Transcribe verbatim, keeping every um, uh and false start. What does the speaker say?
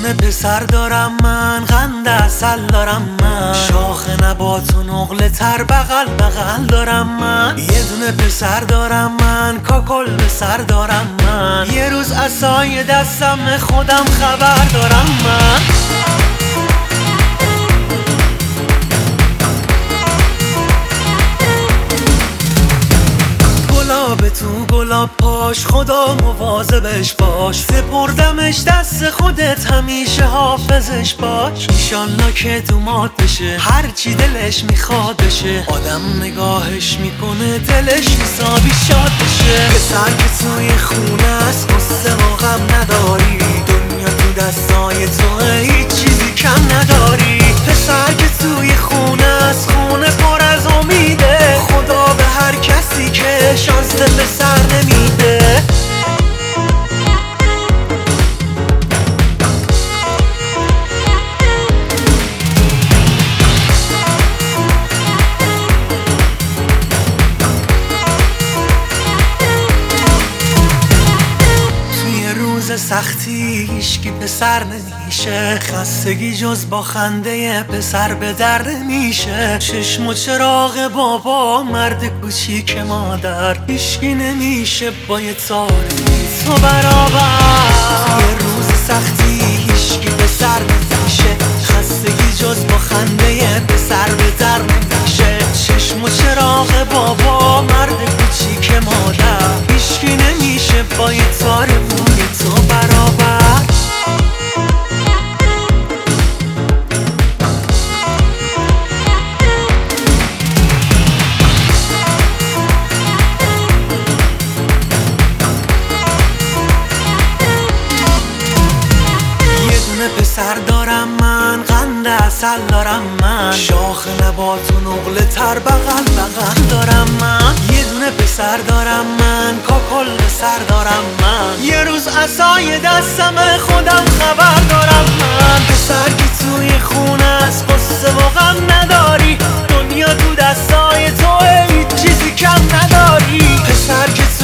دونه پسر دارم من، قند اصل دارم من، شاخ نبات و نقل تر بغل بغل دارم من. یه دونه پسر دارم من، کاکل به سر دارم من، یه روز عصای دستم خودم خبر دارم من. گلاب تو گلاب پاش، خدا مواظبش باش، سپردمش دست خودت همیشه حافظش باش. ایشالله که دومات بشه، هرچی دلش میخواد بشه، آدم نگاهش میکنه دلش حسابی شاد بشه. پسر که توی خونه است قصه و غم نداری، دنیا تو دستای توه هیچ چیزی کم نداری. پسر که توی خونه است خونه پر از امیده، خدا به هر کسی که شانس پسر نمیده. سختی هیچکی پسر نمیشه، خستگی جز با خنده پسر به در نمیشه. چشم و چراغ بابا، مرد کوچیک مادر، هیچکی نمیشه با یه تاری تو برابر. یه روز سختی هیچکی پسر نمیشه، خستگی جز با خنده پسر به در نمیشه. چشم و چراغ بابا، مرد کوچیک مادر، هیچکی نمیشه با یه تار موی تو برابر. یه دونه پسر دارم من، قند اصل دارم من، شاخ نبات و نقل تر بغل بغل دارم من. یه دونه پسر دارم من، کاکل به سر دارم من، یه روز عصای دستم خودم خبر دارم من. پسر که توی خونه است قصه و غم نداری، دنیا تو دستای توه هیچ چیزی کم نداری. پسر که